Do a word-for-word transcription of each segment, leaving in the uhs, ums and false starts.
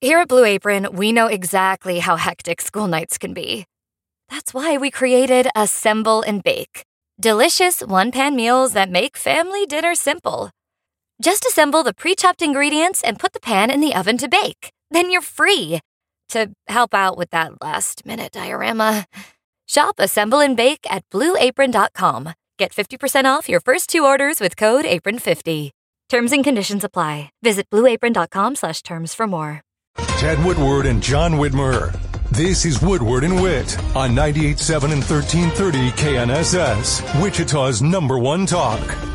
Here at Blue Apron, we know exactly how hectic school nights can be. That's why we created Assemble and Bake. Delicious one-pan meals that make family dinner simple. Just assemble the pre-chopped ingredients and put the pan in the oven to bake. Then you're free to help out with that last-minute diorama. Shop Assemble and Bake at blue apron dot com. Get fifty percent off your first two orders with code apron fifty. Terms and conditions apply. Visit blue apron dot com slash terms for more. Ted Woodward and John Whitmer. This is Woodward and Witt on ninety-eight point seven and thirteen thirty K N S S, Wichita's number one talk.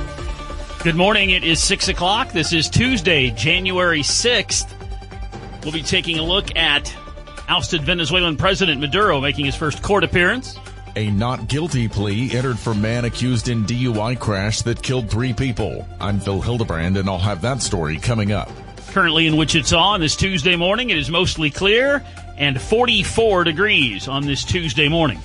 Good morning. It is six o'clock. This is Tuesday, January sixth. We'll be taking a look at ousted Venezuelan President Maduro making his first court appearance. A not guilty plea entered for man accused in D U I crash that killed three people. I'm Phil Hildebrand, and I'll have that story coming up. Currently in Wichita on this Tuesday morning, it is mostly clear and forty-four degrees on this Tuesday morning.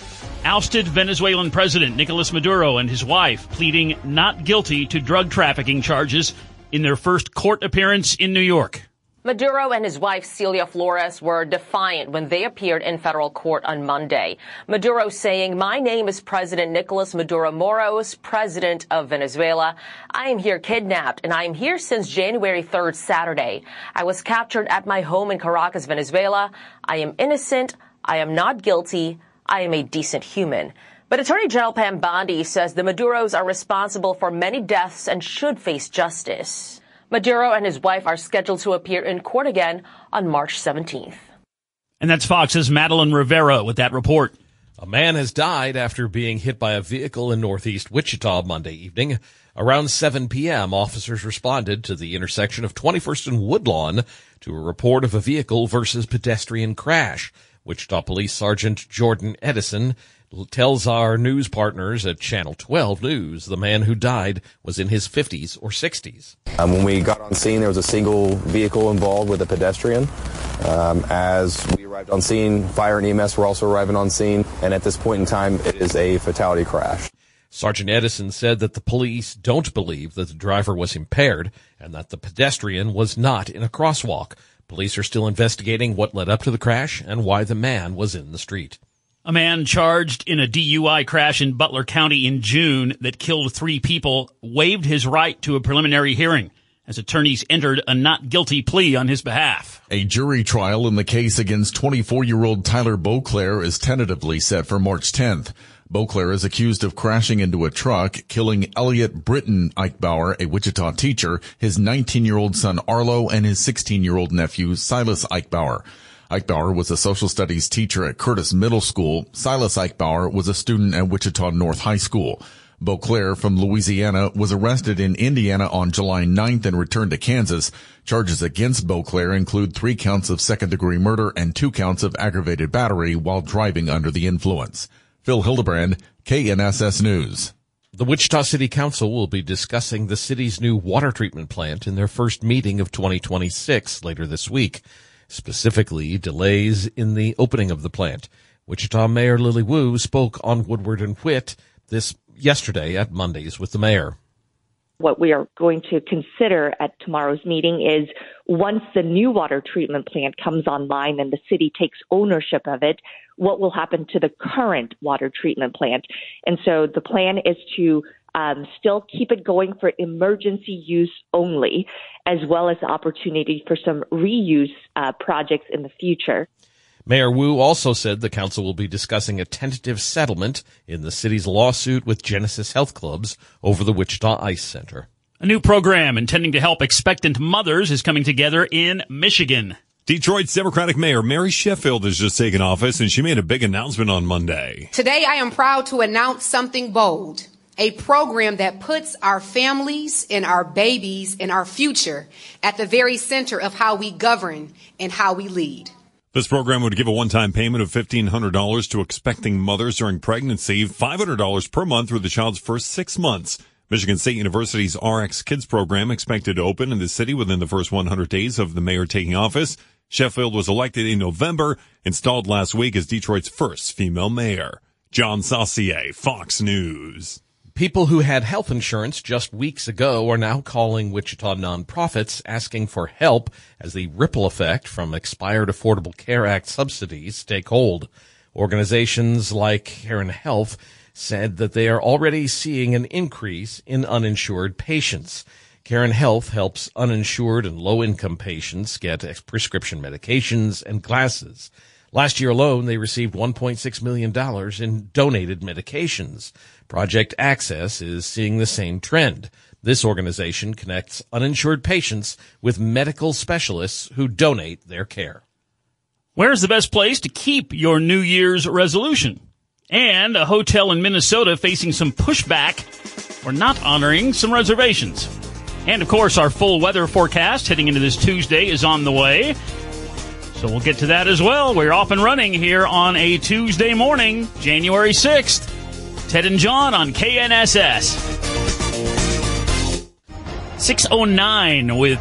Ousted Venezuelan President Nicolas Maduro and his wife pleading not guilty to drug trafficking charges in their first court appearance in New York. Maduro and his wife Celia Flores were defiant when they appeared in federal court on Monday. Maduro saying, "My name is President Nicolas Maduro Moros, President of Venezuela. I am here kidnapped, and I am here since January third, Saturday. I was captured at my home in Caracas, Venezuela. I am innocent. I am not guilty. I am a decent human." But Attorney General Pam Bondi says the Maduros are responsible for many deaths and should face justice. Maduro and his wife are scheduled to appear in court again on March seventeenth. And that's Fox's Madeline Rivera with that report. A man has died after being hit by a vehicle in northeast Wichita Monday evening. Around seven p.m., officers responded to the intersection of twenty-first and Woodlawn to a report of a vehicle versus pedestrian crash. Wichita Police Sergeant Jordan Edison tells our news partners at Channel twelve News the man who died was in his fifties or sixties. Um, when we got on scene, there was a single vehicle involved with a pedestrian. Um, as we arrived on scene, fire and E M S were also arriving on scene, and at this point in time, it is a fatality crash. Sergeant Edison said that the police don't believe that the driver was impaired and that the pedestrian was not in a crosswalk. Police are still investigating what led up to the crash and why the man was in the street. A man charged in a D U I crash in Butler County in June that killed three people waived his right to a preliminary hearing as attorneys entered a not guilty plea on his behalf. A jury trial in the case against twenty-four-year-old Tyler Beauclair is tentatively set for March tenth. Beauclair is accused of crashing into a truck, killing Elliot Britton Eichbauer, a Wichita teacher, his nineteen-year-old son Arlo, and his sixteen-year-old nephew Silas Eichbauer. Eichbauer was a social studies teacher at Curtis Middle School. Silas Eichbauer was a student at Wichita North High School. Beauclair from Louisiana was arrested in Indiana on July ninth and returned to Kansas. Charges against Beauclair include three counts of second-degree murder and two counts of aggravated battery while driving under the influence. Phil Hildebrand, K N S S News. The Wichita City Council will be discussing the city's new water treatment plant in their first meeting of twenty twenty-six later this week. Specifically, delays in the opening of the plant. Wichita Mayor Lily Wu spoke on Woodward and Witt this yesterday at Mondays with the mayor. What we are going to consider at tomorrow's meeting is once the new water treatment plant comes online and the city takes ownership of it, what will happen to the current water treatment plant. And so the plan is to um, still keep it going for emergency use only, as well as the opportunity for some reuse uh, projects in the future. Mayor Wu also said the council will be discussing a tentative settlement in the city's lawsuit with Genesis Health Clubs over the Wichita Ice Center. A new program intending to help expectant mothers is coming together in Michigan. Detroit's Democratic Mayor Mary Sheffield has just taken office, and she made a big announcement on Monday. Today, I am proud to announce something bold, a program that puts our families and our babies and our future at the very center of how we govern and how we lead. This program would give a one-time payment of fifteen hundred dollars to expecting mothers during pregnancy, five hundred dollars per month through the child's first six months. Michigan State University's R X Kids program expected to open in the city within the first one hundred days of the mayor taking office. Sheffield was elected in November, installed last week as Detroit's first female mayor. John Saucier, Fox News. People who had health insurance just weeks ago are now calling Wichita nonprofits asking for help as the ripple effect from expired Affordable Care Act subsidies take hold. Organizations like Caron Health said that they are already seeing an increase in uninsured patients. Caron Health helps uninsured and low-income patients get prescription medications and glasses. Last year alone, they received one point six million dollars in donated medications. Project Access is seeing the same trend. This organization connects uninsured patients with medical specialists who donate their care. Where's the best place to keep your New Year's resolution? And a hotel in Minnesota facing some pushback for not honoring some reservations. And, of course, our full weather forecast heading into this Tuesday is on the way. So we'll get to that as well. We're off and running here on a Tuesday morning, January sixth. Ted and John on K N S S. six oh nine with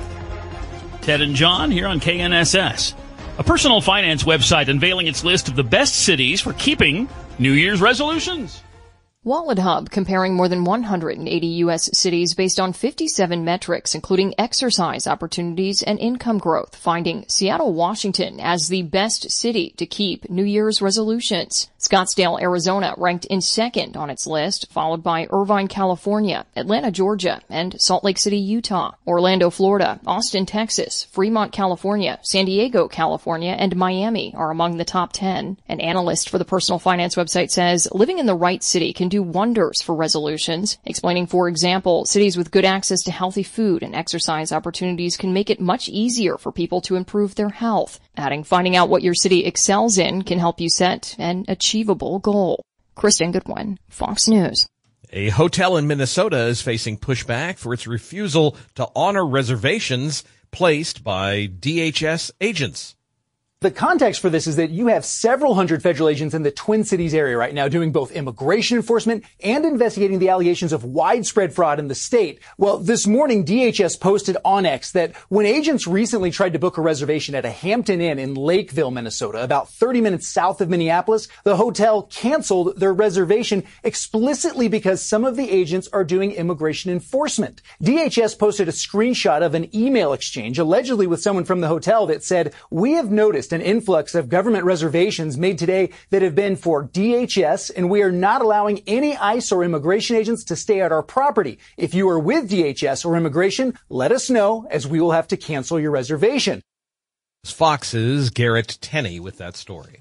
Ted and John here on K N S S. A personal finance website unveiling its list of the best cities for keeping New Year's resolutions. Wallet Hub comparing more than one hundred eighty U S cities based on fifty-seven metrics, including exercise opportunities and income growth, finding Seattle, Washington as the best city to keep New Year's resolutions. Scottsdale, Arizona ranked in second on its list, followed by Irvine, California, Atlanta, Georgia, and Salt Lake City, Utah. Orlando, Florida, Austin, Texas, Fremont, California, San Diego, California, and Miami are among the top ten. An analyst for the personal finance website says living in the right city can do wonders for resolutions, explaining, for example, cities with good access to healthy food and exercise opportunities can make it much easier for people to improve their health. Adding, finding out what your city excels in can help you set an achievable goal. Kristen Goodwin, Fox News. A hotel in Minnesota is facing pushback for its refusal to honor reservations placed by D H S agents. The context for this is that you have several hundred federal agents in the Twin Cities area right now doing both immigration enforcement and investigating the allegations of widespread fraud in the state. Well, this morning, D H S posted on X that when agents recently tried to book a reservation at a Hampton Inn in Lakeville, Minnesota, about thirty minutes south of Minneapolis, the hotel canceled their reservation explicitly because some of the agents are doing immigration enforcement. D H S posted a screenshot of an email exchange, allegedly with someone from the hotel, that said, "We have noticed an influx of government reservations made today that have been for D H S, and we are not allowing any ICE or immigration agents to stay at our property. If you are with D H S or immigration, let us know, as we will have to cancel your reservation." Fox's Garrett Tenney with that story.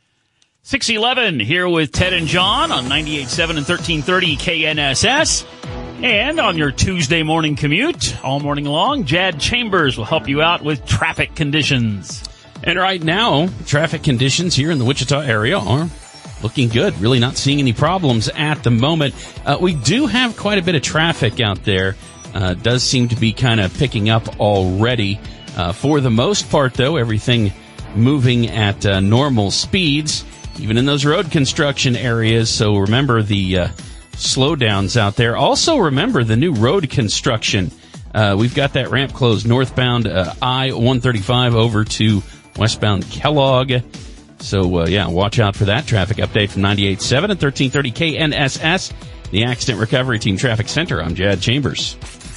six eleven here with Ted and John on ninety-eight point seven and thirteen thirty K N S S. And on your Tuesday morning commute, all morning long, Jad Chambers will help you out with traffic conditions. And right now, traffic conditions here in the Wichita area are looking good. Really not seeing any problems at the moment. Uh, we do have quite a bit of traffic out there. Uh, does seem to be kind of picking up already. Uh, for the most part, though, everything moving at uh, normal speeds, even in those road construction areas. So remember the uh, slowdowns out there. Also remember the new road construction. Uh, we've got that ramp closed northbound uh, I one thirty-five over to westbound Kellogg. So, uh, yeah, watch out for that. Traffic update from ninety-eight point seven and thirteen thirty K N S S, the Accident Recovery Team Traffic Center. I'm Jad Chambers.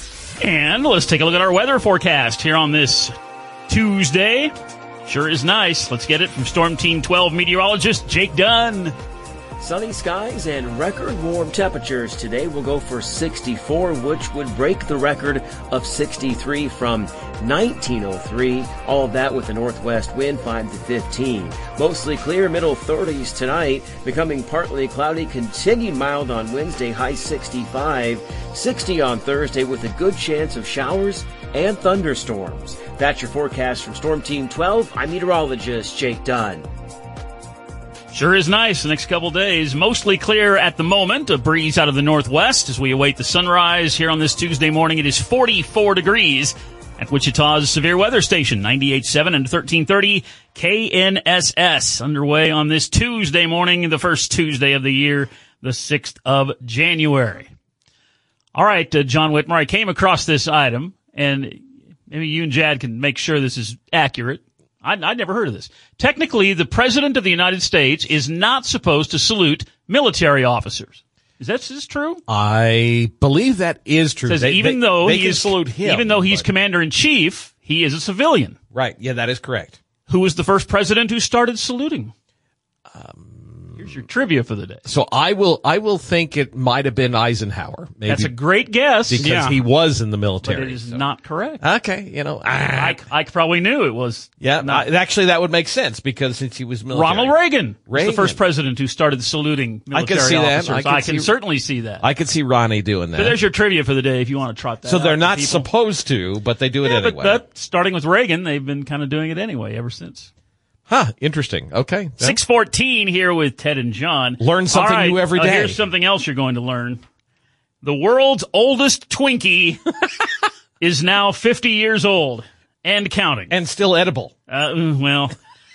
And let's take a look at our weather forecast here on this Tuesday. Sure is nice. Let's get it from Storm Team twelve meteorologist Jake Dunn. Sunny skies and record warm temperatures. Today will go for sixty-four, which would break the record of sixty-three from nineteen oh three. All of that with a northwest wind five to fifteen. Mostly clear, middle thirties tonight, becoming partly cloudy, continued mild on Wednesday, high sixty-five. sixty on Thursday with a good chance of showers and thunderstorms. That's your forecast from Storm Team twelve. I'm meteorologist Jake Dunn. Sure is nice the next couple days. Mostly clear at the moment. A breeze out of the northwest as we await the sunrise here on this Tuesday morning. It is forty-four degrees at Wichita's Severe Weather Station, ninety-eight point seven and thirteen thirty K N S S. Underway on this Tuesday morning, the first Tuesday of the year, the sixth of January. All right, uh, John Whitmer, I came across this item, and maybe you and Jad can make sure this is accurate. I, I'd never heard of this. Technically, the President of the United States is not supposed to salute military officers. Is that is true? I believe that is true. Says they, even they, though they he can is, salute him, even though he's but- commander in chief, he is a civilian. Right. Yeah, that is correct. Who was the first president who started saluting? Um, Here's your trivia for the day. So I will, I will think it might have been Eisenhower. Maybe, That's a great guess. because yeah. he was in the military. But it is so. not correct. Okay, you know, ah, Ike, Ike probably knew it was. yeah. not. I, actually, that would make sense because since he was military. Ronald Reagan, was Reagan. the first president who started saluting military I can see that. officers. I can I can see- certainly see that. I could see Ronnie doing that. So there's your trivia for the day if you want to trot that So out they're to not people. supposed to, but they do it yeah, anyway. But, but starting with Reagan, they've been kind of doing it anyway ever since. Huh, interesting. Okay. six fourteen here with Ted and John. Learn something All right, new every uh, day. Here's something else you're going to learn. The world's oldest Twinkie is now fifty years old and counting. And still edible. Uh, well,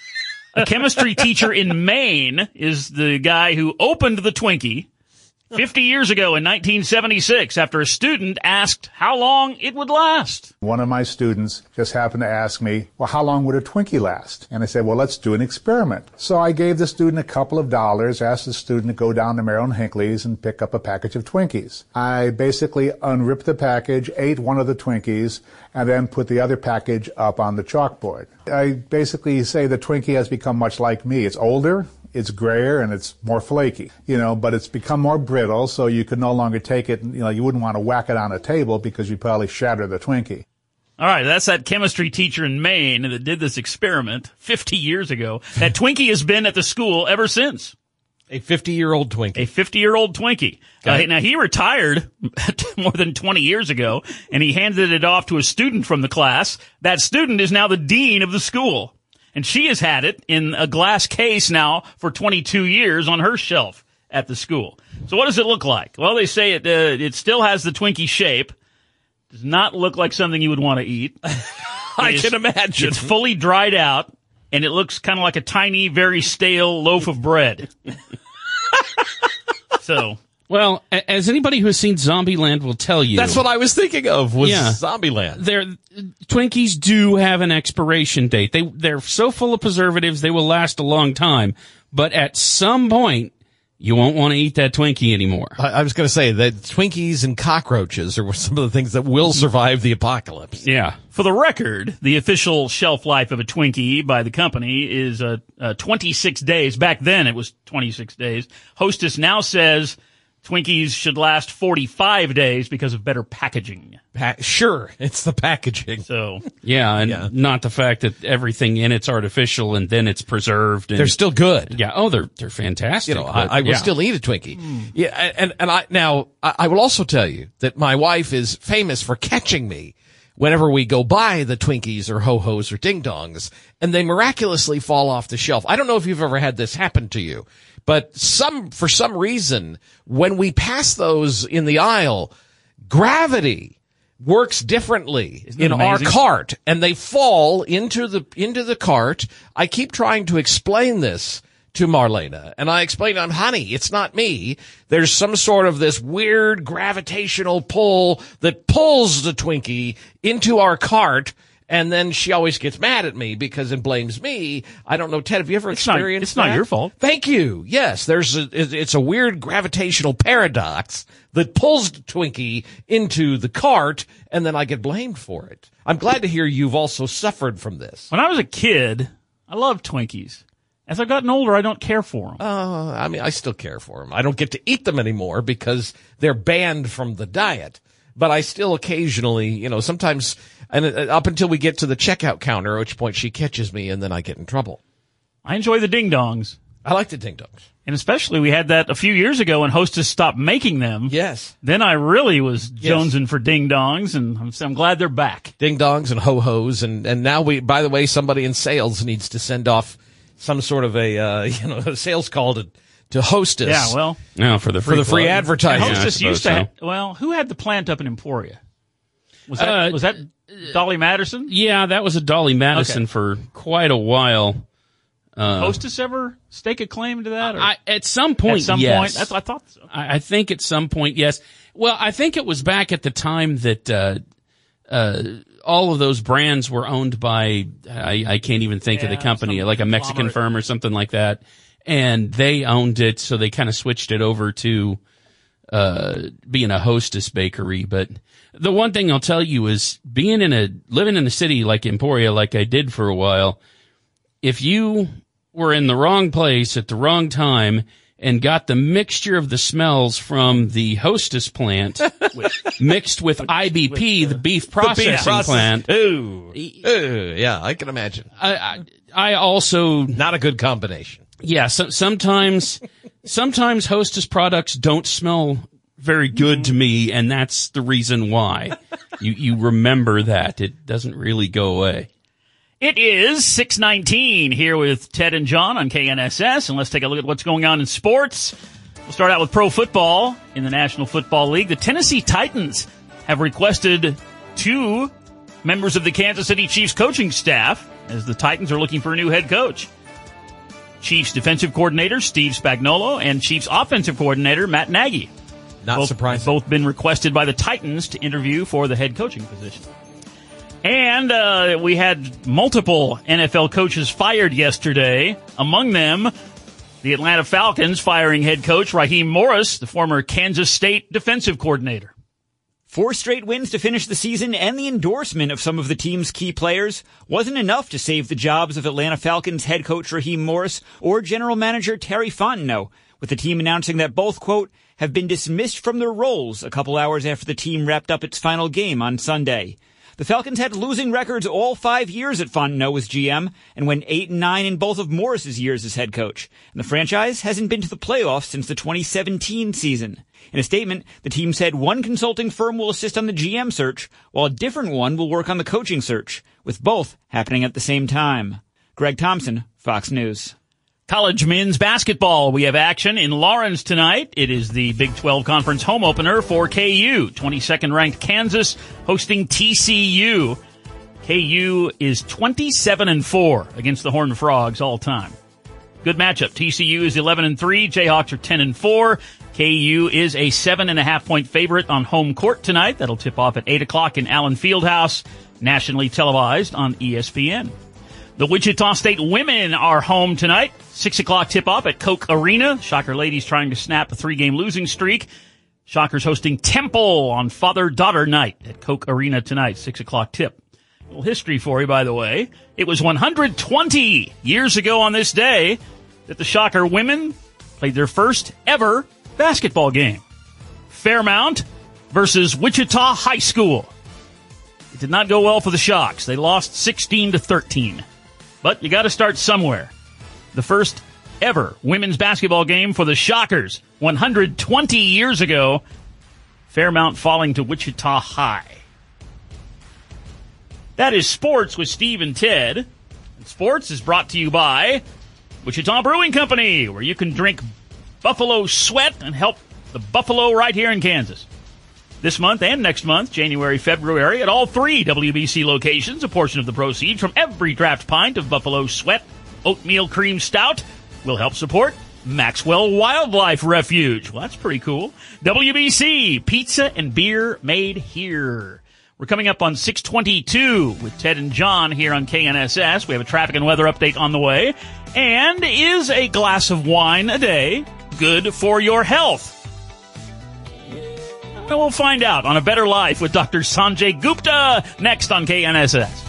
a chemistry teacher in Maine is the guy who opened the Twinkie fifty years ago in nineteen seventy-six after a student asked how long it would last. One of my students just happened to ask me, well, how long would a Twinkie last? And I said, well, let's do an experiment. So I gave the student a couple of dollars, asked the student to go down to Merrill and Hinckley's and pick up a package of Twinkies. I basically unripped the package, ate one of the Twinkies, and then put the other package up on the chalkboard. I basically say the Twinkie has become much like me. It's older, it's grayer, and it's more flaky, you know, but it's become more brittle, so you could no longer take it, you know, you wouldn't want to whack it on a table because you'd probably shatter the Twinkie. All right, that's that chemistry teacher in Maine that did this experiment fifty years ago. That Twinkie has been at the school ever since. A fifty-year-old Twinkie. A fifty-year-old Twinkie. Okay. Uh, now, he retired more than twenty years ago, and he handed it off to a student from the class. That student is now the dean of the school. And she has had it in a glass case now for twenty-two years on her shelf at the school. So what does it look like? Well, they say it uh, it still has the Twinkie shape. Does not look like something you would want to eat. I It can is- imagine. It's fully dried out, and it looks kind of like a tiny, very stale loaf of bread. So, Well, a- as anybody who has seen Zombieland will tell you, That's what I was thinking of was Yeah. Zombieland. Their Twinkies do have an expiration date. They they're so full of preservatives they will last a long time. But at some point, you won't want to eat that Twinkie anymore. I, I was going to say that Twinkies and cockroaches are some of the things that will survive the apocalypse. Yeah. for the record, the official shelf life of a Twinkie by the company is uh, uh, twenty-six days. Back then, it was twenty-six days. Hostess now says Twinkies should last forty-five days because of better packaging. Pa- sure, it's the packaging. So Yeah, and Yeah. not the fact that everything in it's artificial and then it's preserved. And, They're still good. Yeah. Oh, they're they're fantastic. You know, but, I, I will yeah. still eat a Twinkie. Yeah, and and I now I, I will also tell you that my wife is famous for catching me whenever we go buy the Twinkies or Ho Hos or Ding Dongs, and they miraculously fall off the shelf. I don't know if you've ever had this happen to you, but some for some reason when we pass those in the aisle, gravity works differently Isn't it in our amazing? cart, and they fall into the into the cart. I keep trying to explain this to Marlena, and I explain to him, honey, it's not me. There's some sort of this weird gravitational pull that pulls the Twinkie into our cart, and then she always gets mad at me because it blames me. I don't know, Ted, have you ever It's not- experienced it's not that? your fault. Thank you. Yes, there's a, it- it's a weird gravitational paradox that pulls the Twinkie into the cart, and then I get blamed for it. I'm glad to hear you've also suffered from this. when I was a kid, I loved Twinkies. As I've gotten older, I don't care for them. Uh, I mean, I still care for them. I don't get to eat them anymore because they're banned from the diet. But I still occasionally, you know, sometimes, and uh, up until we get to the checkout counter, at which point she catches me and then I get in trouble. I enjoy the Ding Dongs. I like the Ding Dongs. And especially we had that a few years ago when Hostess stopped making them. Yes. Then I really was jonesing for Ding Dongs, and I'm, I'm glad they're back. Ding Dongs and Ho Hos. And, and now we, by the way, somebody in sales needs to send off some sort of a, uh, you know, a sales call to, to Hostess. Yeah, well. No, for the For free the free plug. advertising. And Yeah, I Hostess used to suppose have, well, who had the plant up in Emporia? Was that, Uh, was that Dolly Madison? Yeah, that was a Dolly Madison Okay. for quite a while. Uh, Hostess ever stake a claim to that? Or? I, at some point, At some yes. point? That's, I thought so. I, I think at some point, yes. Well, I think it was back at the time that uh, uh, all of those brands were owned by, I, I can't even think of the Yeah, company, some like a Mexican conglomerate. firm or something like that. And they owned it, so they kind of switched it over to uh, being a Hostess bakery. But the one thing I'll tell you is being in a, living in a city like Emporia, like I did for a while, if you were in the wrong place at the wrong time and got the mixture of the smells from the Hostess plant mixed with I B P, the beef processing the beef process. plant. Ooh. Ooh, yeah, I can imagine. I, I, I also... Not a good combination. Yeah, so, sometimes, sometimes Hostess products don't smell very good to me, and that's the reason why. You, you remember that. It doesn't really go away. It is six nineteen here with Ted and John on K N S S, and let's take a look at what's going on in sports. We'll start out with pro football in the National Football League. The Tennessee Titans have requested two members of the Kansas City Chiefs coaching staff as the Titans are looking for a new head coach. Chiefs defensive coordinator Steve Spagnuolo and Chiefs offensive coordinator Matt Nagy. Not both, surprising. Both been requested by the Titans to interview for the head coaching position. And uh, we had multiple N F L coaches fired yesterday. Among them, the Atlanta Falcons firing head coach Raheem Morris, the former Kansas State defensive coordinator. Four straight wins to finish the season and the endorsement of some of the team's key players wasn't enough to save the jobs of Atlanta Falcons head coach Raheem Morris or general manager Terry Fontenot, with the team announcing that both, quote, have been dismissed from their roles a couple hours after the team wrapped up its final game on Sunday. The Falcons had losing records all five years at Fontenot as G M and went eight and nine in both of Morris's years as head coach. And the franchise hasn't been to the playoffs since the twenty seventeen season. In a statement, the team said one consulting firm will assist on the G M search, while a different one will work on the coaching search, with both happening at the same time. Greg Thompson, Fox News. College men's basketball. We have action in Lawrence tonight. It is the Big twelve Conference home opener for K U. twenty-second ranked Kansas hosting T C U. K U is twenty-seven and four against the Horned Frogs all time. Good matchup. T C U is eleven and three. Jayhawks are ten and four. K U is a seven and a half point favorite on home court tonight. That'll tip off at eight o'clock in Allen Fieldhouse, nationally televised on E S P N. The Wichita State women are home tonight. Six o'clock tip-off at Koch Arena. Shocker ladies trying to snap a three-game losing streak. Shockers hosting Temple on father-daughter night at Koch Arena tonight. Six o'clock tip. A little history for you, by the way. It was one hundred twenty years ago on this day that the Shocker women played their first ever basketball game. Fairmount versus Wichita High School. It did not go well for the Shocks. They lost sixteen to thirteen. But you got to start somewhere. The first ever women's basketball game for the Shockers, one hundred twenty years ago. Fairmount falling to Wichita High. That is sports with Steve and Ted. And sports is brought to you by Wichita Brewing Company, where you can drink Buffalo Sweat and help the Buffalo right here in Kansas. This month and next month, January, February, at all three W B C locations, a portion of the proceeds from every draft pint of Buffalo Sweat Oatmeal Cream Stout will help support Maxwell Wildlife Refuge. Well, that's pretty cool. W B C, pizza and beer made here. We're coming up on six twenty-two with Ted and John here on K N S S. We have a traffic and weather update on the way. And is a glass of wine a day good for your health? And we'll find out on A Better Life with Doctor Sanjay Gupta next on K N S S.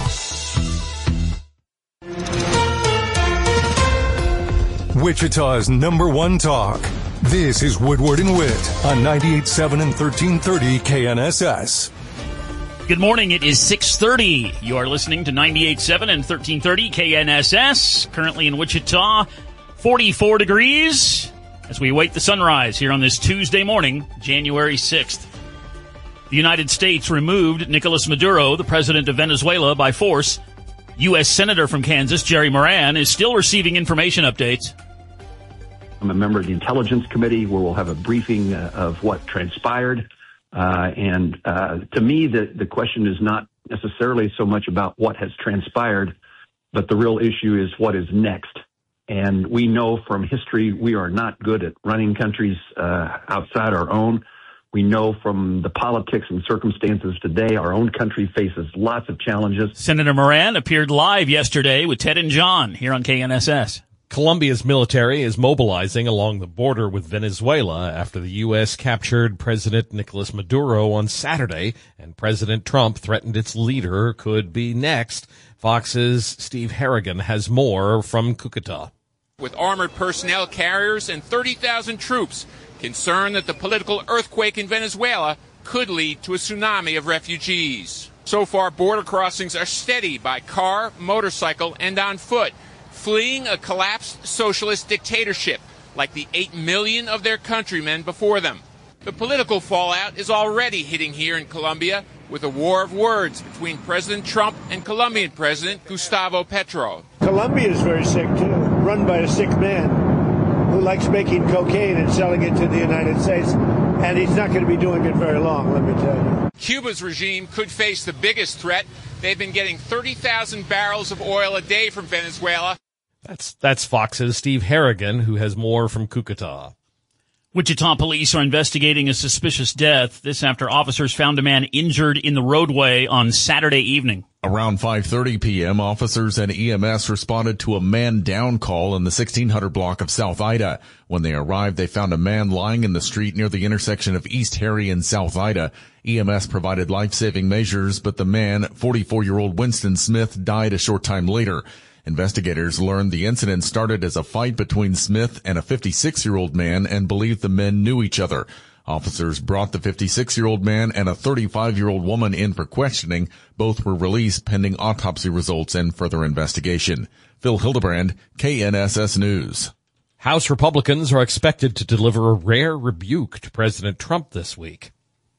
Wichita's number one talk. This is Woodward and Witt on ninety-eight point seven and thirteen thirty K N S S. Good morning. It is six thirty. You are listening to ninety-eight point seven and thirteen thirty K N S S. Currently in Wichita, forty-four degrees. As we await the sunrise here on this Tuesday morning, January sixth. The United States removed Nicolas Maduro, the president of Venezuela, by force. U S Senator from Kansas, Jerry Moran, is still receiving information updates. I'm a member of the Intelligence Committee where we'll have a briefing uh, of what transpired. Uh, and uh, to me, the, the question is not necessarily so much about what has transpired, but the real issue is what is next. And we know from history we are not good at running countries uh, outside our own. We know from the politics and circumstances today, our own country faces lots of challenges. Senator Moran appeared live yesterday with Ted and John here on K N S S. Colombia's military is mobilizing along the border with Venezuela after the U S captured President Nicolas Maduro on Saturday, and President Trump threatened its leader could be next. Fox's Steve Harrigan has more from Cucuta. With armored personnel carriers and thirty thousand troops, concerned that the political earthquake in Venezuela could lead to a tsunami of refugees. So far, border crossings are steady by car, motorcycle, and on foot, fleeing a collapsed socialist dictatorship like the eight million of their countrymen before them. The political fallout is already hitting here in Colombia with a war of words between President Trump and Colombian President Gustavo Petro. Colombia is very sick, too, run by a sick man who likes making cocaine and selling it to the United States, and he's not going to be doing it very long, let me tell you. Cuba's regime could face the biggest threat. They've been getting thirty thousand barrels of oil a day from Venezuela. That's that's Fox's Steve Harrigan, who has more from Cucuta. Wichita police are investigating a suspicious death. This after officers found a man injured in the roadway on Saturday evening. Around five thirty p.m., officers and E M S responded to a man down call in the sixteen hundred block of South Ida. When they arrived, they found a man lying in the street near the intersection of East Harry and South Ida. E M S provided life-saving measures, but the man, forty-four-year-old Winston Smith, died a short time later. Investigators learned the incident started as a fight between Smith and a fifty-six-year-old man and believed the men knew each other. Officers brought the fifty-six-year-old man and a thirty-five-year-old woman in for questioning. Both were released pending autopsy results and further investigation. Phil Hildebrand, K N S S News. House Republicans are expected to deliver a rare rebuke to President Trump this week.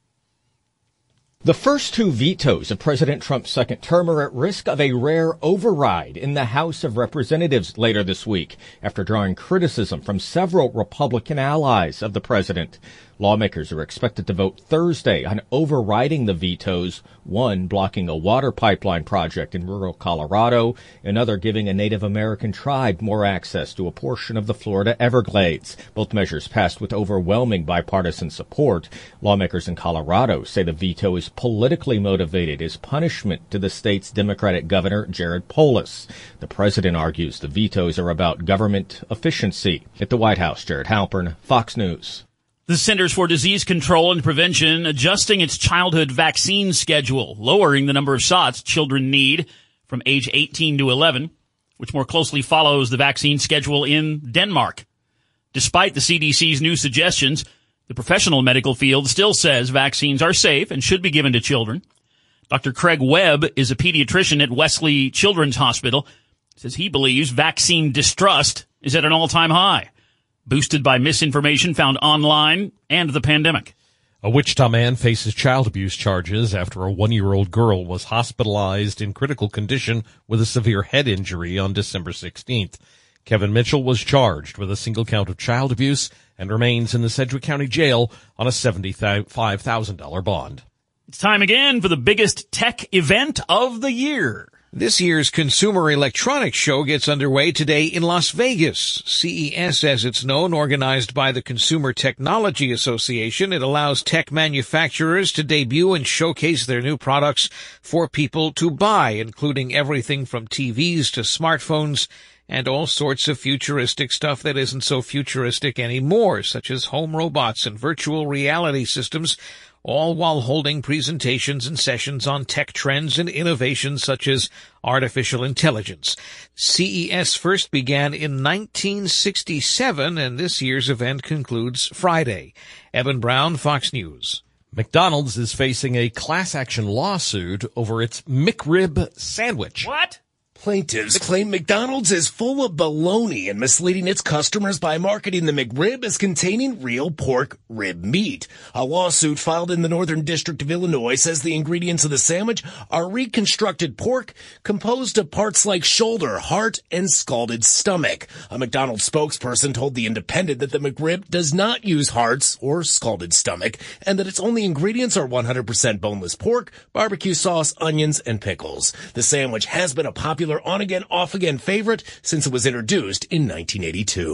The first two vetoes of President Trump's second term are at risk of a rare override in the House of Representatives later this week, after drawing criticism from several Republican allies of the president. Lawmakers are expected to vote Thursday on overriding the vetoes, one blocking a water pipeline project in rural Colorado, another giving a Native American tribe more access to a portion of the Florida Everglades. Both measures passed with overwhelming bipartisan support. Lawmakers in Colorado say the veto is politically motivated as punishment to the state's Democratic governor, Jared Polis. The president argues the vetoes are about government efficiency. At the White House, Jared Halpern, Fox News. The Centers for Disease Control and Prevention adjusting its childhood vaccine schedule, lowering the number of shots children need from age eighteen to eleven, which more closely follows the vaccine schedule in Denmark. Despite the C D C's new suggestions, the professional medical field still says vaccines are safe and should be given to children. Doctor Craig Webb is a pediatrician at Wesley Children's Hospital. Says he believes vaccine distrust is at an all-time high, boosted by misinformation found online and the pandemic. A Wichita man faces child abuse charges after a one-year-old girl was hospitalized in critical condition with a severe head injury on December sixteenth. Kevin Mitchell was charged with a single count of child abuse and remains in the Sedgwick County Jail on a seventy-five thousand dollars bond. It's time again for the biggest tech event of the year. This year's Consumer Electronics Show gets underway today in Las Vegas. C E S, as it's known, organized by the Consumer Technology Association. It allows tech manufacturers to debut and showcase their new products for people to buy, including everything from T Vs to smartphones and all sorts of futuristic stuff that isn't so futuristic anymore, such as home robots and virtual reality systems, all while holding presentations and sessions on tech trends and innovations such as artificial intelligence. C E S first began in nineteen sixty-seven, and this year's event concludes Friday. Evan Brown, Fox News. McDonald's is facing a class action lawsuit over its McRib sandwich. What? Plaintiffs claim McDonald's is full of baloney and misleading its customers by marketing the McRib as containing real pork rib meat. A lawsuit filed in the Northern District of Illinois says the ingredients of the sandwich are reconstructed pork composed of parts like shoulder, heart, and scalded stomach. A McDonald's spokesperson told The Independent that the McRib does not use hearts or scalded stomach and that its only ingredients are one hundred percent boneless pork, barbecue sauce, onions, and pickles. The sandwich has been a popular on-again, off-again favorite since it was introduced in nineteen eighty-two.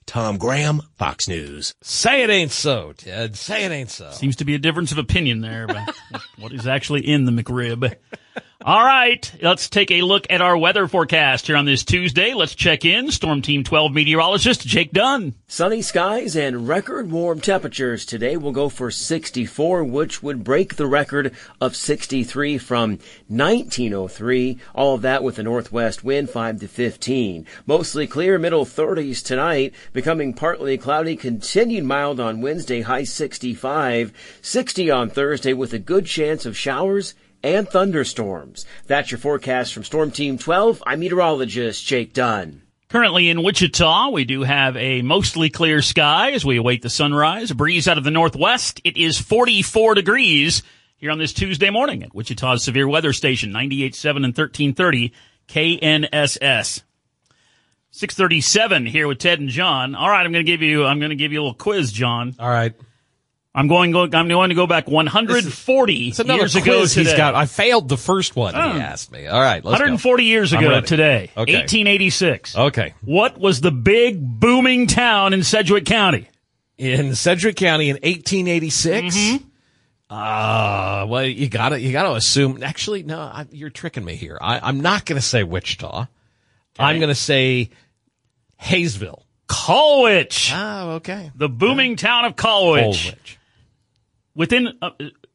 Tom Graham, Fox News. Say it ain't so, Ted. Say it ain't so. Seems to be a difference of opinion there about what is actually in the McRib. All right, let's take a look at our weather forecast here on this Tuesday. Let's check in. Storm Team twelve meteorologist Jake Dunn. Sunny skies and record warm temperatures today. Will go for sixty-four, which would break the record of sixty-three from nineteen oh three. All of that with a northwest wind, five to fifteen. Mostly clear, middle thirties tonight, becoming partly cloudy, continued mild on Wednesday, high sixty-five. sixty on Thursday with a good chance of showers and thunderstorms. That's your forecast from Storm Team twelve. I'm meteorologist Jake Dunn. Currently in Wichita, we do have a mostly clear sky as we await the sunrise. A breeze out of the northwest. It is forty-four degrees here on this Tuesday morning at Wichita's Severe Weather Station, ninety-eight point seven and thirteen thirty K N S S. six thirty-seven here with Ted and John. All right, I'm going to give you I'm going to give you a little quiz, John. All right. I'm going, I'm going to go back one hundred forty It's another years quiz ago today. He's got. I failed the first one Oh. he asked me. All right, let's one hundred forty go. years I'm ago ready. today, Okay. eighteen eighty-six. Okay. What was the big booming town in Sedgwick County? In Sedgwick County in eighteen eighty-six? Mm-hmm. Uh, well, you gotta, you gotta assume, actually, no, I, you're tricking me here. I, I'm not gonna say Wichita. I'm gonna say Hayesville. Colwich. Oh, okay. The booming town of Colwich. Colwich. Within uh,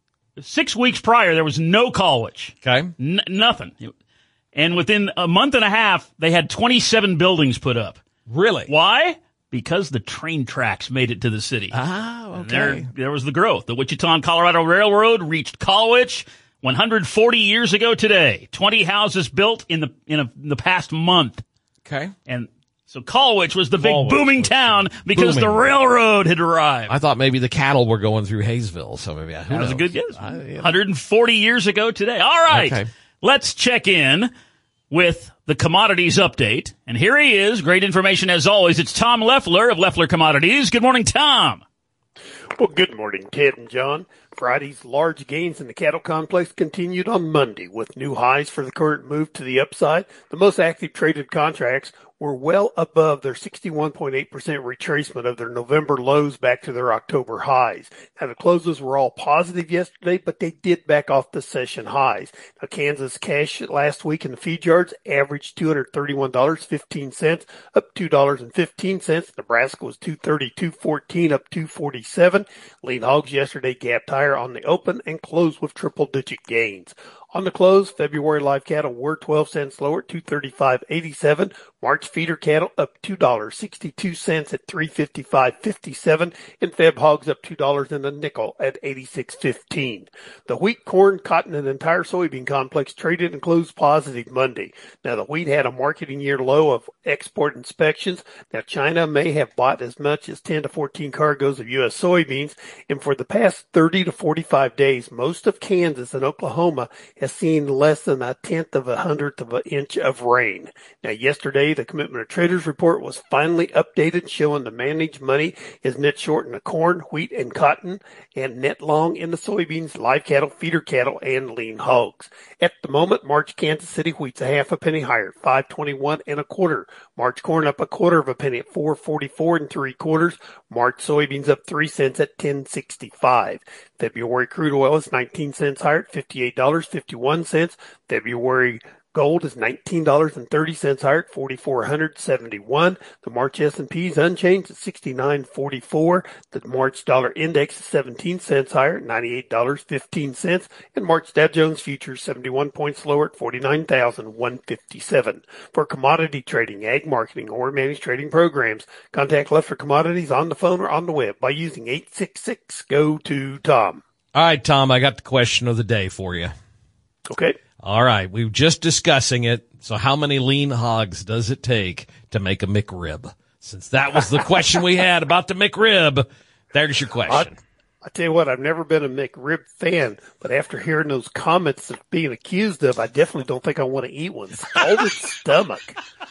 six weeks prior, there was no Colwich. Okay. N- nothing. And within a month and a half, they had twenty-seven buildings put up. Really? Why? Because the train tracks made it to the city. Ah, And okay. There, there was the growth. The Wichita and Colorado Railroad reached Colwich one hundred forty years ago today. twenty houses built in the in, a, in the past month. Okay. And so Colwich was the big Colwich booming was town because booming. the railroad had arrived. I thought maybe the cattle were going through Hayesville, so maybe I, who That was a knows? good guess. I- yeah. one hundred forty years ago today. All right. Okay. Let's check in with the commodities update. And here he is. Great information as always. It's Tom Leffler of Leffler Commodities. Good morning, Tom. Well, good morning, Ted and John. Friday's large gains in the cattle complex continued on Monday with new highs for the current move to the upside. The most active traded contracts were well above their sixty-one point eight percent retracement of their November lows back to their October highs. Now, the closes were all positive yesterday, but they did back off the session highs. Now, Kansas cash last week in the feed yards averaged two hundred thirty-one dollars and fifteen cents, up two dollars and fifteen cents. Nebraska was two thirty-two fourteen, up two forty-seven. Lean hogs yesterday gapped higher on the open and closed with triple-digit gains. On the close, February live cattle were twelve cents lower at two thirty-five eighty-seven. March feeder cattle up two dollars and sixty-two cents at three fifty-five fifty-seven. And Feb hogs up two dollars and a nickel at eighty-six fifteen. The wheat, corn, cotton, and entire soybean complex traded and closed positive Monday. Now, the wheat had a marketing year low of export inspections. Now, China may have bought as much as ten to fourteen cargoes of U S soybeans. And for the past thirty to forty-five days, most of Kansas and Oklahoma has seen less than a tenth of a hundredth of an inch of rain. Now, yesterday, the Commitment of Traders report was finally updated, showing the managed money is net short in the corn, wheat, and cotton, and net long in the soybeans, live cattle, feeder cattle, and lean hogs. At the moment, March Kansas City wheat's a half a penny higher, five twenty-one and a quarter. March corn up a quarter of a penny at four forty-four and three quarters. March soybeans up three cents at ten sixty-five. February crude oil is nineteen cents higher at fifty-eight dollars and fifty-one cents. February gold is nineteen dollars and thirty cents higher at forty-four seventy-one. The March S and P is unchanged at sixty-nine forty-four. The March dollar index is seventeen cents higher at ninety-eight dollars and fifteen cents. And March Dow Jones futures seventy-one points lower at forty-nine thousand one hundred fifty-seven. For commodity trading, ag marketing, or managed trading programs, contact Leffler Commodities on the phone or on the web by using eight six six, G O to Tom. All right, Tom, I got the question of the day for you. Okay. All right, we were just discussing it. So how many lean hogs does it take to make a McRib? Since that was the question we had about the McRib, there's your question. I, I tell you what, I've never been a McRib fan, but after hearing those comments of being accused of, I definitely don't think I want to eat one. Scalded stomach.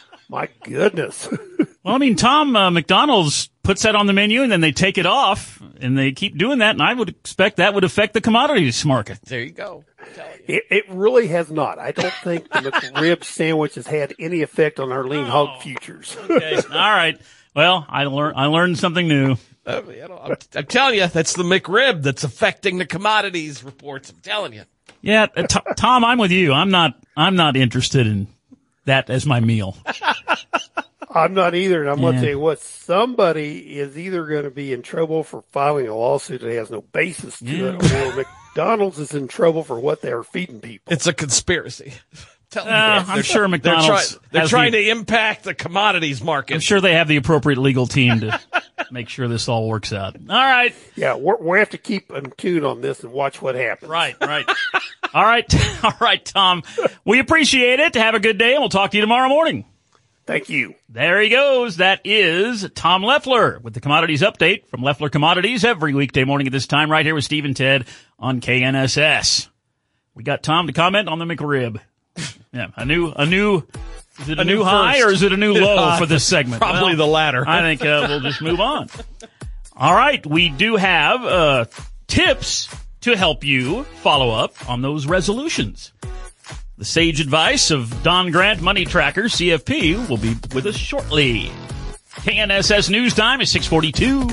My goodness. Well, I mean, Tom, uh, McDonald's puts that on the menu and then they take it off and they keep doing that. And I would expect that would affect the commodities market. There you go. It, it really has not. I don't think the McRib sandwich has had any effect on our lean hog futures. Okay. All right. Well, I learned I learned something new. Uh, you know, I'm, I'm telling you, that's the McRib that's affecting the commodities reports. I'm telling you. Yeah, uh, t- Tom, I'm with you. I'm not. I'm not interested in that as my meal. I'm not either, and I'm going Yeah. to tell you what, somebody is either going to be in trouble for filing a lawsuit that has no basis to Yeah. it, or McDonald's is in trouble for what they're feeding people. It's a conspiracy. Tell me, Uh, I'm they're- sure they're McDonald's try- They're, has trying the- to impact the commodities market. I'm sure they have the appropriate legal team to make sure this all works out. All right. Yeah, we're, we have to keep in tune on this and watch what happens. Right, right. All right. All right, Tom. We appreciate it. Have a good day, and we'll talk to you tomorrow morning. Thank you. There he goes. That is Tom Leffler with the Commodities Update from Leffler Commodities every weekday morning at this time right here with Steve and Ted on K N S S. We got Tom to comment on the McRib. Yeah, a new, a new, is it a, A new, new high first. or is it a new low for this segment? Probably the latter. I think uh, we'll just move on. All right, we do have uh, tips to help you follow up on those resolutions. The sage advice of Don Grant Money Tracker, C F P, will be with us shortly. K N S S News Time is six forty-two.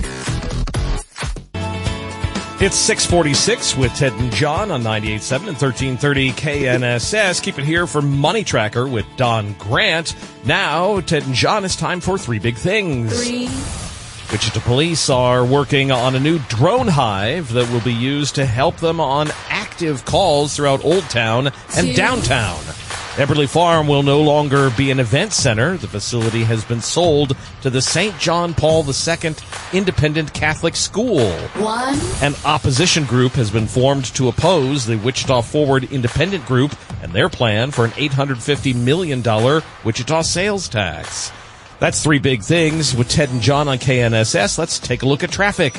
It's six forty-six with Ted and John on ninety-eight point seven and thirteen thirty K N S S. Keep it here for Money Tracker with Don Grant. Now, Ted and John, it's time for three big things. Three. Wichita police are working on a new drone hive that will be used to help them on active calls throughout Old Town and Two. downtown. Eberly Farm will no longer be an event center. The facility has been sold to the Saint John Paul the Second Independent Catholic School. One. An opposition group has been formed to oppose the Wichita Forward Independent Group and their plan for an eight hundred fifty million dollars Wichita sales tax. That's three big things with Ted and John on K N S S. Let's take a look at traffic.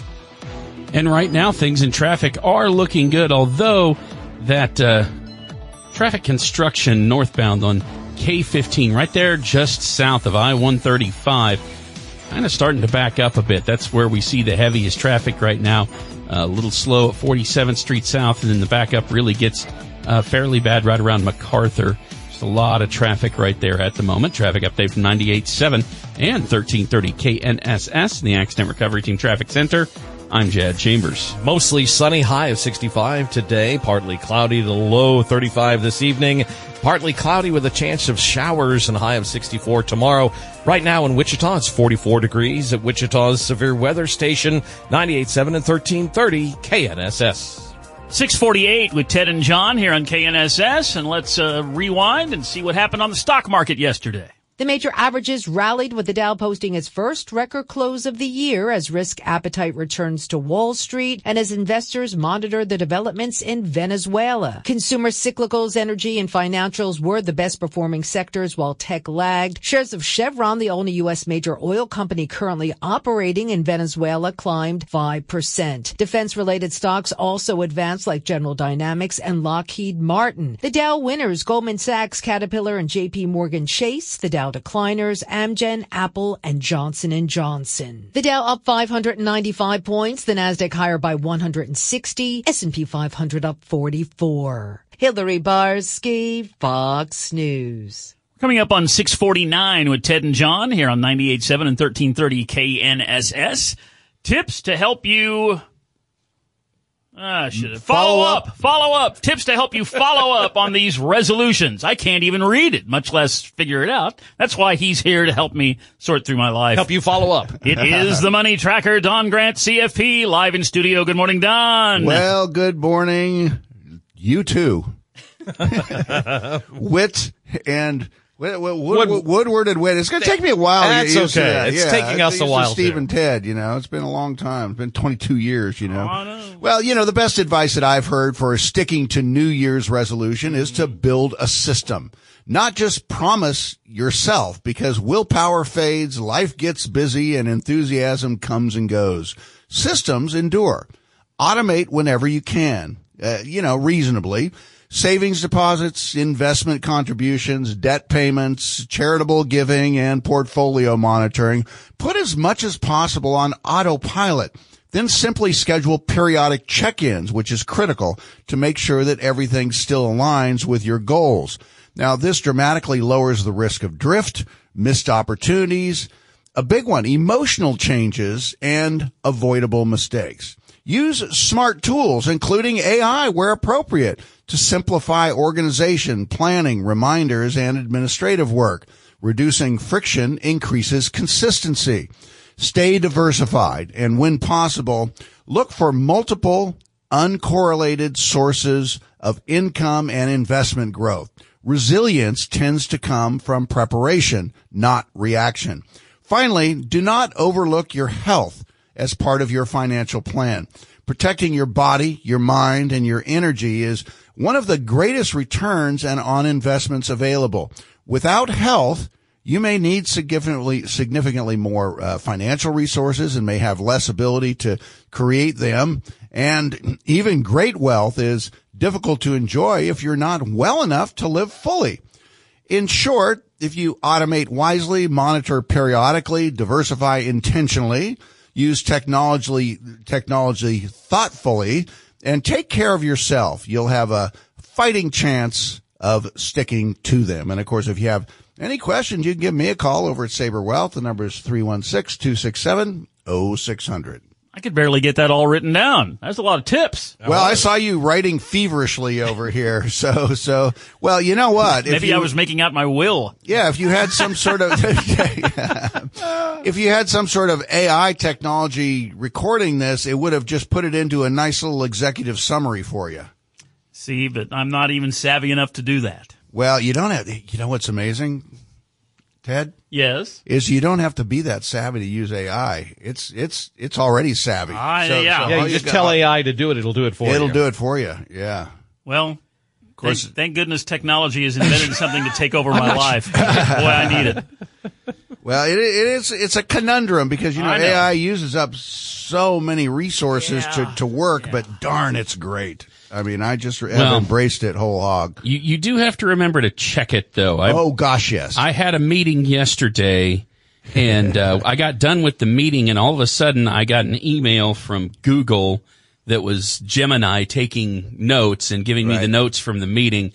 And right now, things in traffic are looking good, although that uh, traffic construction northbound on K fifteen, right there just south of I one thirty-five, kind of starting to back up a bit. That's where we see the heaviest traffic right now. Uh, a little slow at forty-seventh Street South, and then the backup really gets uh, fairly bad right around MacArthur. Just a lot of traffic right there at the moment. Traffic update from ninety-eight point seven and thirteen thirty K N S S, the Accident Recovery Team Traffic Center. I'm Jad Chambers. Mostly sunny, high of sixty-five today. Partly cloudy, the low thirty-five this evening. Partly cloudy with a chance of showers and a high of sixty-four tomorrow. Right now in Wichita, it's forty-four degrees at Wichita's Severe Weather Station, ninety-eight point seven and thirteen thirty K N S S. six forty-eight with Ted and John here on K N S S, and let's uh, rewind and see what happened on the stock market yesterday. The major averages rallied with the Dow posting its first record close of the year as risk appetite returns to Wall Street and as investors monitor the developments in Venezuela. Consumer cyclicals, energy, and financials were the best performing sectors while tech lagged. Shares of Chevron, the only U S major oil company currently operating in Venezuela, climbed five percent. Defense-related stocks also advanced like General Dynamics and Lockheed Martin. The Dow winners, Goldman Sachs, Caterpillar, and J P Morgan Chase. The Dow decliners, Amgen, Apple, and Johnson and Johnson. The Dow up five hundred ninety-five points, the Nasdaq higher by one hundred sixty, S and P five hundred up forty-four. Hillary Barsky, Fox News. Coming up on six forty-nine with Ted and John here on ninety-eight point seven and thirteen thirty K N S S. Tips to help you... Ah, should have. Follow, follow up. up. Follow up. Tips to help you follow up on these resolutions. I can't even read it, much less figure it out. That's why he's here to help me sort through my life. Help you follow up. It is the Money Tracker, Don Grant, C F P, live in studio. Good morning, Don. Well, good morning. You too. Wit and... Wood, Wood, Woodward and Wit. It's going to take me a while. That's to get used okay. to that. It's yeah, taking us a while. Steve too. and Ted, you know, it's been a long time. It's been twenty-two years, you know. Oh, no. Well, you know, the best advice that I've heard for sticking to New Year's resolution is to build a system. Not just promise yourself, because willpower fades, life gets busy, and enthusiasm comes and goes. Systems endure. Automate whenever you can, uh, you know, reasonably. Savings deposits, investment contributions, debt payments, charitable giving, and portfolio monitoring. Put as much as possible on autopilot. Then simply schedule periodic check-ins, which is critical to make sure that everything still aligns with your goals. Now, this dramatically lowers the risk of drift, missed opportunities, a big one, emotional changes and avoidable mistakes. Use smart tools, including A I where appropriate, to simplify organization, planning, reminders, and administrative work. Reducing friction increases consistency. Stay diversified, and when possible, look for multiple uncorrelated sources of income and investment growth. Resilience tends to come from preparation, not reaction. Finally, do not overlook your health as part of your financial plan. Protecting your body, your mind, and your energy is one of the greatest returns and on investments available. Without health, you may need significantly, significantly more uh, financial resources and may have less ability to create them. And even great wealth is difficult to enjoy if you're not well enough to live fully. In short, if you automate wisely, monitor periodically, diversify intentionally, use technology, technology thoughtfully, and take care of yourself, you'll have a fighting chance of sticking to them. And of course, if you have any questions, you can give me a call over at Sabre Wealth. The number is three one six, two six seven, zero six zero zero. I could barely get that all written down. That's a lot of tips. Well, I saw you writing feverishly over here. So, so, well, you know what? Maybe if you, I was making out my will. Yeah, if you had some sort of, if you had some sort of A I technology recording this, it would have just put it into a nice little executive summary for you. See, but I'm not even savvy enough to do that. Well, you don't have, you know what's amazing, Ted? Yes. Is you don't have to be that savvy to use A I. It's, it's, it's already savvy. Ah, So- yeah. so Yeah, all you just got- tell A I to do it. It'll do it for you. It'll do it for you. Yeah. Well, Of course, thank, thank goodness technology has invented something to take over my life. Boy, I need it. well, it, it is, it's a conundrum because, you know, I know. A I uses up so many resources Yeah. to, to work, but darn, it's great. I mean, I just have Well, embraced it whole hog. You, you do have to remember to check it, though. I, Oh, gosh, yes. I had a meeting yesterday, and uh, I got done with the meeting, and all of a sudden I got an email from Google that was Gemini taking notes and giving me Right. the notes from the meeting,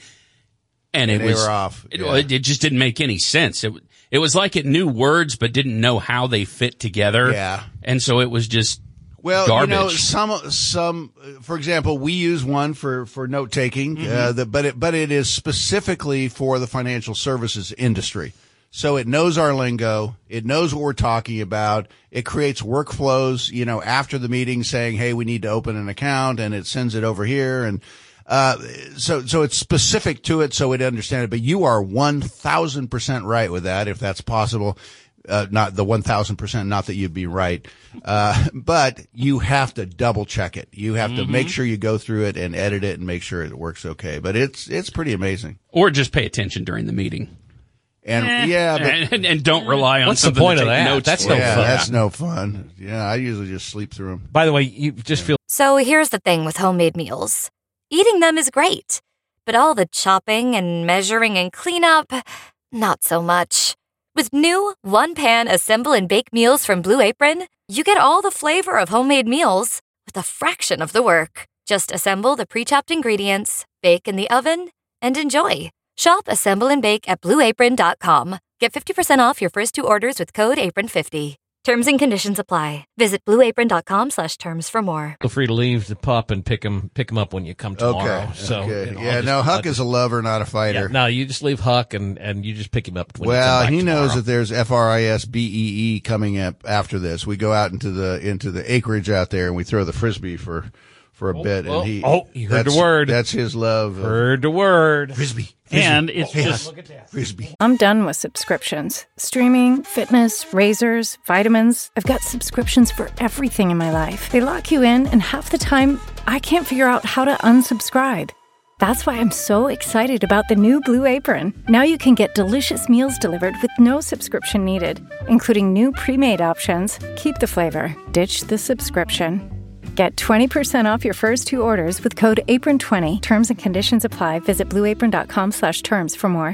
and, And it they was were off. It, Yeah. it just didn't make any sense. It it was like it knew words but didn't know how they fit together. Yeah. and so it was just Well, garbage. you know, some, some, for example, we use one for, for note taking, Mm-hmm. uh, the, but it, but it is specifically for the financial services industry. So it knows our lingo. It knows what we're talking about. It creates workflows, you know, after the meeting saying, hey, we need to open an account, and it sends it over here. And, uh, so, so it's specific to it so it understands it. But you are one thousand percent right with that, if that's possible. Uh, not the one thousand percent, not that you'd be right. Uh, but you have to double check it. You have to make sure you go through it and edit it and make sure it works okay. But it's, it's pretty amazing. or just pay attention during the meeting. And Eh. yeah, but and, and don't rely on What's the something point to of take that? notes That's for. no yeah, fun. that's no fun. Yeah, I usually just sleep through them. By the way, you just feel So here's the thing with homemade meals. Eating them is great, but all the chopping and measuring and cleanup, not so much. With new one-pan assemble and bake meals from Blue Apron, you get all the flavor of homemade meals with a fraction of the work. Just assemble the pre-chopped ingredients, bake in the oven, and enjoy. Shop Assemble and Bake at blue apron dot com. Get fifty percent off your first two orders with code apron fifty. Terms and conditions apply. Visit blue apron dot com slash terms for more. feel free to leave the pup and pick him pick him up when you come tomorrow. Okay. So okay. you know, I'll yeah, just- no, I'll Huck just- is a lover, not a Yeah, fighter. no, you just leave Huck and, and you just pick him up when Well, you come back he knows tomorrow. that there's F R I S B E E coming up after this. We go out into the into the acreage out there and we throw the frisbee for for a bit. oh, and he oh, you heard the that's- word. That's his love. Of Heard the word. frisbee. And it's just Frisbee. I'm done with subscriptions. Streaming, fitness, razors, vitamins. I've got subscriptions for everything in my life. They lock you in, and half the time, I can't figure out how to unsubscribe. That's why I'm so excited about the new Blue Apron. Now you can get delicious meals delivered with no subscription needed, including new pre-made options. Keep the flavor, ditch the subscription. Get twenty percent off your first two orders with code apron twenty. Terms and conditions apply. Visit blue apron dot com slash terms for more.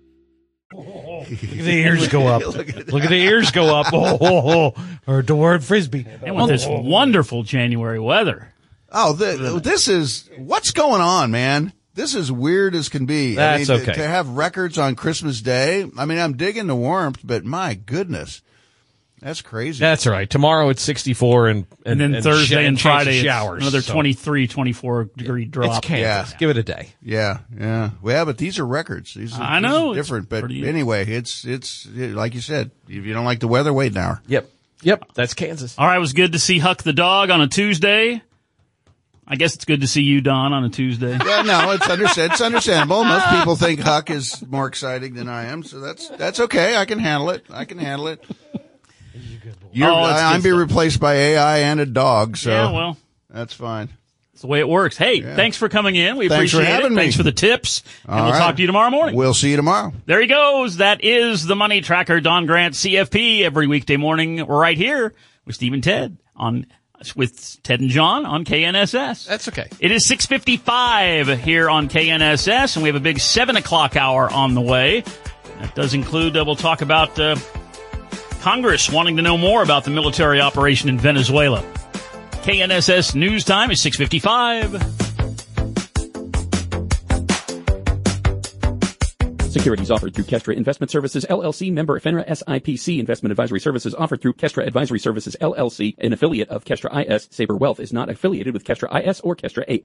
Look at the ears go up. Look at the ears go up. Oh, oh, oh. Heard the word frisbee. and with this wonderful January weather. Oh, the, this is what's going on, man. This is weird as can be. That's I mean, okay. To have records on Christmas Day. I mean, I'm digging the warmth, but my goodness. That's crazy. That's right. Tomorrow it's sixty-four, and and, and then Thursday sh- and Friday showers. it's another so. twenty-three, twenty-four degree drop. It's Kansas. Yeah. Give it a day. Yeah, yeah. Well, but these are records. These are, I know, these are it's different. But pretty- anyway, it's it's like you said. If you don't like the weather, wait an hour. Yep. Yep. That's Kansas. All right, it was good to see Huck the dog on a Tuesday. I guess it's good to see you, Don, on a Tuesday. Yeah, no, it's understand, it's understandable. Most people think Huck is more exciting than I am, so that's that's okay. I can handle it. I can handle it. You're, Oh, it's I, I'm good being stuff. replaced by A I and a dog, so Yeah, well. that's fine. It's the way it works. Hey, Yeah. thanks for coming in. We Thanks for appreciate having it. me. Thanks for the tips. And All we'll right. talk to you tomorrow morning. We'll see you tomorrow. There he goes. That is the Money Tracker, Don Grant, C F P, every weekday morning right here with Steve and Ted on with Ted and John on K N S S. That's okay. It is six fifty-five here on K N S S, and we have a big seven o'clock hour on the way. That does include, uh, we'll talk about uh, Congress wanting to know more about the military operation in Venezuela. K N S S News Time is six fifty-five. Securities offered through Kestra Investment Services, L L C, member FINRA S I P C. Investment advisory services offered through Kestra Advisory Services, L L C, an affiliate of Kestra I S. Saber Wealth is not affiliated with Kestra I S or Kestra A.